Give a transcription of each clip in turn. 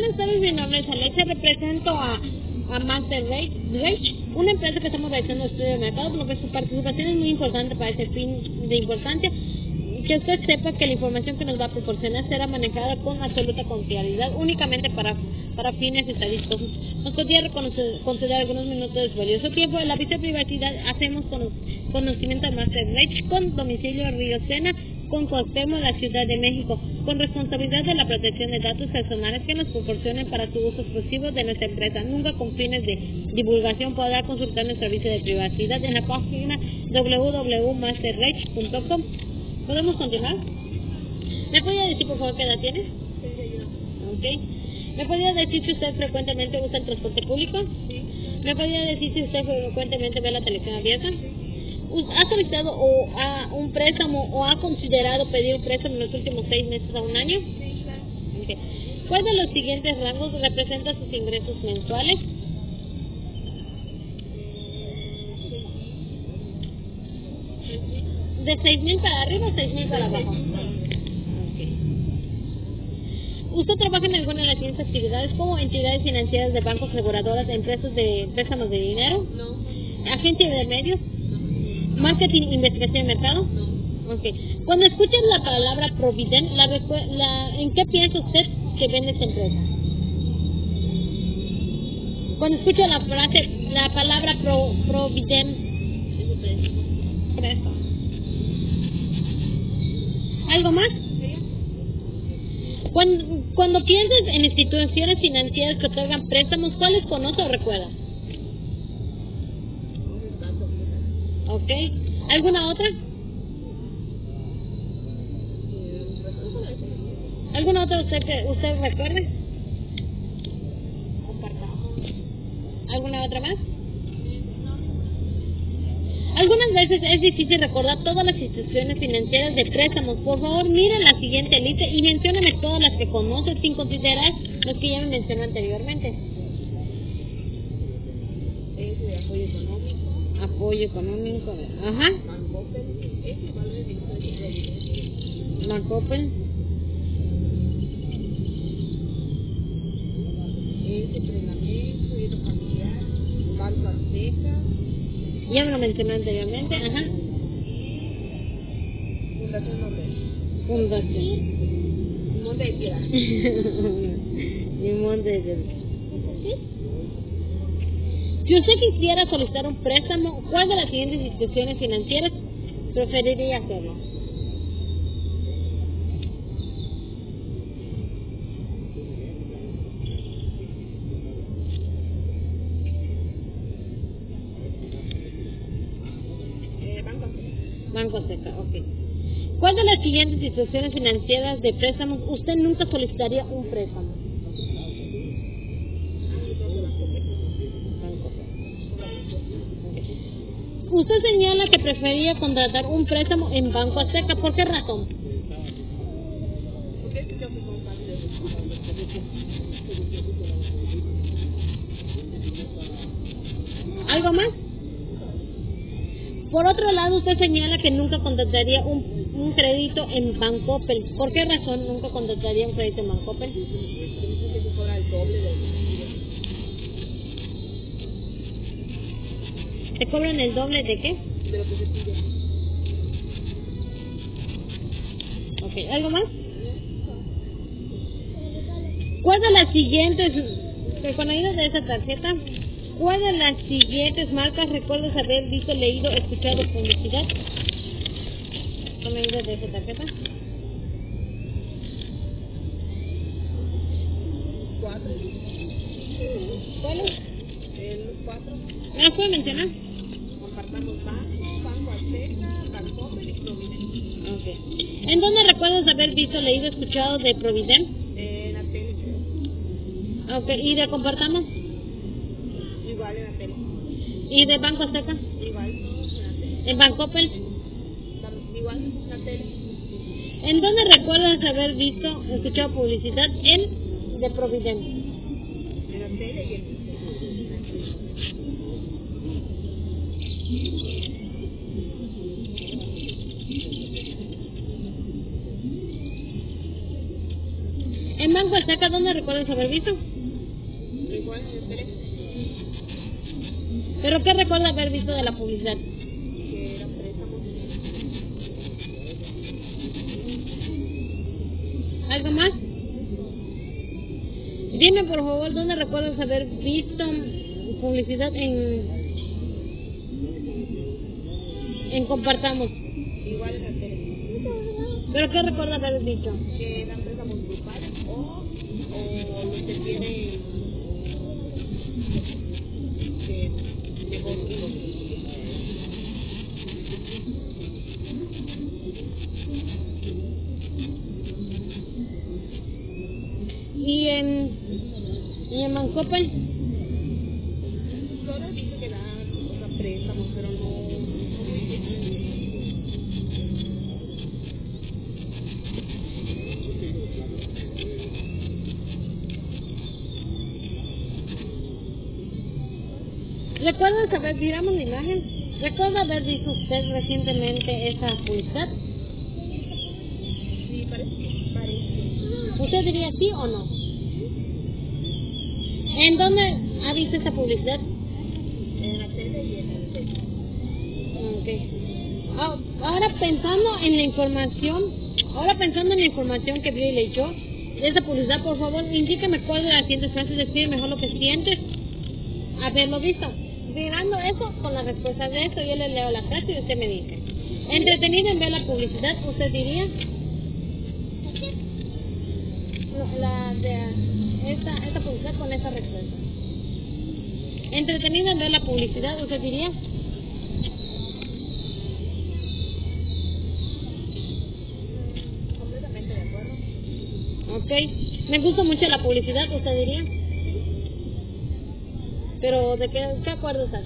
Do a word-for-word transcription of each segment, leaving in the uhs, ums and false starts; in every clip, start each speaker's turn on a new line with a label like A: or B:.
A: buenas tardes, mi nombre es Alexa, represento a, a Master Reach, una empresa que estamos realizando un estudio de mercado, porque su participación es muy importante para ese fin de importancia. Que usted sepa que la información que nos va a proporcionar será manejada con absoluta confiabilidad, únicamente para, para fines estadísticos. Nos podría considerar algunos minutos de su valioso tiempo. En la viceprivacidad hacemos conocimiento de Master Reach con domicilio Río Sena, con Cuauhtémoc, la Ciudad de México, con responsabilidad de la protección de datos personales que nos proporcionen para su uso exclusivo de nuestra empresa, nunca con fines de divulgación. Podrá consultar nuestro servicio de privacidad en la página doble u doble u punto master reach punto com. ¿Podemos continuar? ¿Me podría decir por favor qué edad tiene? Ok. ¿Me podría decir si usted frecuentemente usa el transporte público? Sí. ¿Me podría decir si usted frecuentemente ve la televisión abierta? ¿Ha solicitado o a un préstamo o ha considerado pedir un préstamo en los últimos seis meses a un año? Sí, claro. Okay. ¿Cuál de los siguientes rangos representa sus ingresos mensuales? ¿De seis mil para arriba o seis mil para abajo? Okay. ¿Usted trabaja en alguna de las siguientes actividades como entidades financieras de bancos, aseguradoras, empresas de préstamos de dinero? No. ¿Agencia de medios? No. ¿Marketing, investigación de mercado? No. Okay. Cuando escucha la palabra Provident, la, la, ¿en qué piensa usted que vende esta empresa? Cuando escucha la frase, la palabra pro, Provident, presto. ¿Algo más? Cuando, cuando piensas en instituciones financieras que otorgan préstamos, ¿cuáles conoce o recuerda? Ok. ¿Alguna otra? ¿Alguna otra usted que usted recuerde? ¿Alguna otra más? Algunas veces es difícil recordar todas las instituciones financieras de préstamos. Por favor, mire la siguiente lista y mencióname todas las que conoce sin considerar los que ya me mencioné anteriormente.
B: Es de apoyo económico.
A: Apoyo económico. Ajá.
B: Bancoppel. Es igual de Providencia.
A: Bancoppel.
B: Es de entrenamiento, es de familiar. Banco Azteca.
A: Ya me lo mencioné anteriormente, ajá.
B: Fundación Nombre.
A: Fundación.
B: Monte de Piedad.
A: Mi monte de Piedad. Si usted quisiera solicitar un préstamo, ¿cuál de las siguientes instituciones financieras preferiría hacerlo? Banco Azteca, ok. ¿Cuál de las siguientes instituciones financieras de préstamos usted nunca solicitaría un préstamo? Banco. Okay. Usted señala que prefería contratar un préstamo en Banco Azteca. ¿Por qué razón? ¿Algo más? Por otro lado, usted señala que nunca contrataría un, un crédito en Bancoppel. ¿Por qué razón nunca contrataría un crédito en Bancoppel? ¿Te cobran el doble de qué?
B: De lo que se pide.
A: Ok, ¿algo más? ¿Cuál de las siguientes, con ayuda de esa tarjeta, cuál de las siguientes marcas recuerdas haber visto, leído, escuchado publicidad? Con ayuda de esa tarjeta.
B: Cuatro.
A: ¿Cuáles?
B: El cuatro.
A: ¿Me las puede mencionar?
B: Compartamos Banco, Banco Azteca, Bancoppel y Provident.
A: Ok. ¿En dónde recuerdas haber visto, leído, escuchado de Provident?
B: En la tele.
A: Ok. ¿Y de Compartamos?
B: Igual en la tele.
A: ¿Y de Banco Azteca?
B: Igual en la tele.
A: ¿En Bancoppel?
B: Igual en la tele.
A: ¿En dónde recuerdas haber visto, escuchado publicidad en de Provident?
B: En la tele y en
A: En Banco Azteca, ¿dónde recuerdas haber visto?
B: Igual en el teléfono.
A: ¿Pero qué recuerda haber visto de la publicidad?
B: Que eran préstamos.
A: ¿Algo más? Dime por favor, ¿dónde recuerdas haber visto publicidad en, en Compartamos?
B: Igual en el teléfono.
A: ¿Pero qué recuerda haber dicho?
B: Que eran préstamos grupales o, o los que tienen que negocios.
A: ¿Y en, y en Bancoppel?
B: Solo dice que dan, o sea, préstamos, pero no, no muy bien.
A: ¿Recuerdas haber, miramos la imagen? ¿Recuerda haber visto usted recientemente esa publicidad?
B: Sí, parece, parece.
A: ¿Usted diría sí o no? ¿En dónde ha visto esa publicidad?
B: En la tele y en el teléfono.
A: Okay. Ah, ahora pensando en la información, ahora pensando en la información que vio y leyó de esa publicidad, por favor, indíqueme cuál de las siguientes frases describe mejor lo que sientes haberlo visto. Mirando eso, con la respuesta de eso, yo le leo la frase y usted me dice. Entretenido en ver la publicidad, ¿usted diría? No, la de esta, esta publicidad con esa respuesta. Entretenido en ver la publicidad, ¿usted diría?
B: Completamente de acuerdo.
A: Ok. Me gusta mucho la publicidad, ¿usted diría? Pero, ¿de qué, qué acuerdo estás?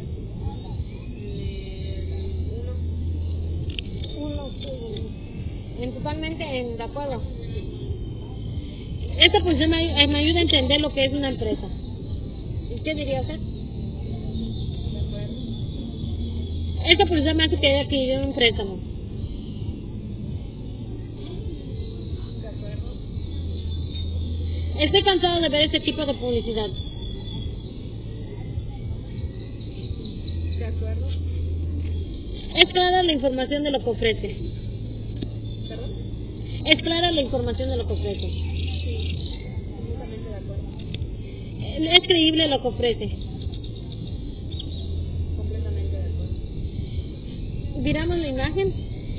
B: Uno.
A: Uno, en totalmente en, de acuerdo. Esta posición me, me ayuda a entender lo que es una empresa. ¿Y qué diría usted?
B: De acuerdo.
A: Esta posición me hace querer adquirir un préstamo.
B: De acuerdo.
A: Estoy cansado de ver este tipo de publicidad.
B: De acuerdo.
A: Es clara la información de lo que ofrece.
B: ¿Perdón?
A: Es clara la información de lo que ofrece.
B: Sí. Completamente de acuerdo.
A: Es creíble lo que ofrece.
B: Completamente de acuerdo.
A: Miramos la imagen.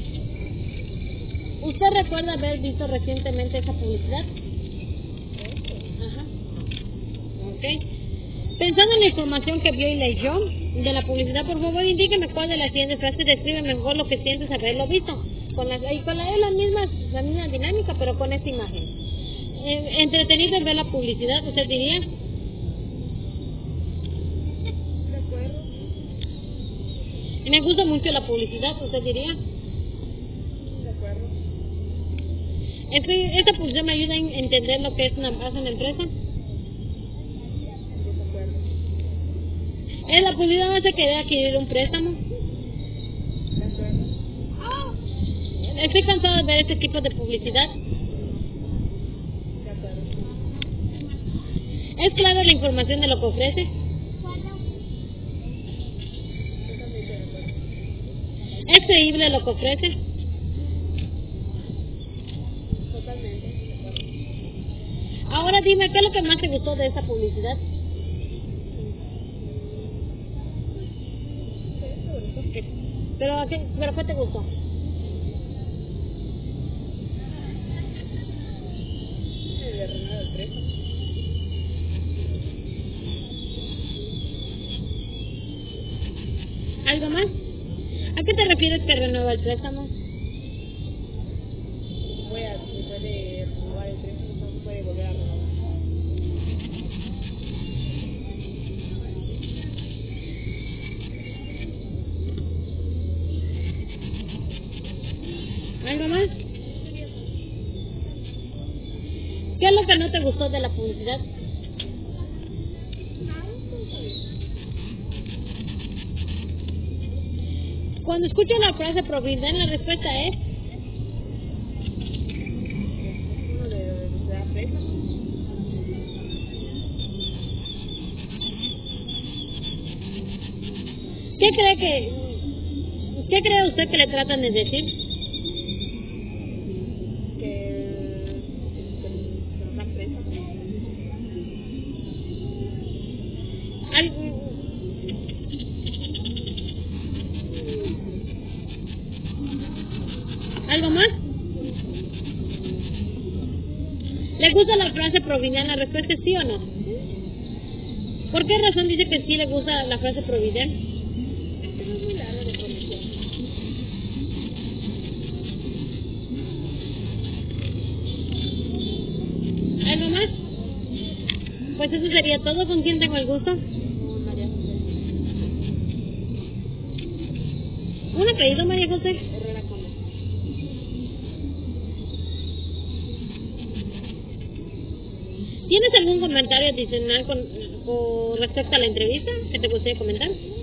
A: ¿Usted recuerda haber visto recientemente esa publicidad? Ajá. Ok. Pensando en la información que vio y leyó de la publicidad, por favor indíqueme cuál de las siguientes frases describe mejor lo que sientes haberlo visto. Con la, y con la, es la misma, la misma dinámica, pero con esta imagen. Eh, entretenido en ver la publicidad, ¿usted diría?
B: De acuerdo.
A: Me gusta mucho la publicidad, ¿usted diría?
B: De acuerdo.
A: Este, esta publicidad me ayuda a entender lo que es una, hace una empresa. ¿Es la publicidad me hace querer adquirir un préstamo?
B: De acuerdo.
A: Estoy cansado de ver este tipo de publicidad.
B: De acuerdo.
A: ¿Es clara la información de lo que ofrece?
B: Totalmente de acuerdo.
A: ¿Es creíble lo que ofrece?
B: Totalmente de acuerdo.
A: Ahora dime, ¿qué es lo que más te gustó de esa publicidad? ¿Pero, a qué, ¿Pero qué te gustó?
B: El de renueva el préstamo.
A: ¿Algo más? ¿A qué te refieres que renueva el préstamo?
B: Puede, se puede renovar el préstamo, no se puede volver a renovar.
A: ¿Algo más? ¿Qué es lo que no te gustó de la publicidad? Cuando escucho la frase probabilidad, la respuesta es
B: Uno de, de, de la préstamo.
A: ¿Qué cree que, qué cree usted que le tratan de decir?
B: Que se nos dan presa.
A: Al- ¿Algo más? ¿Le gusta la frase provincial? La respuesta es sí o no. ¿Por qué razón dice que sí le gusta la frase provincial?
B: Es muy largo de pronunciar.
A: ¿Algo más? Pues eso sería todo. ¿Con quién tengo el gusto?
B: Con María José
A: ¿Un apellido, María José?
B: Herrera Gómez.
A: ¿Tienes algún comentario adicional con, con respecto a la entrevista que te gustaría comentar?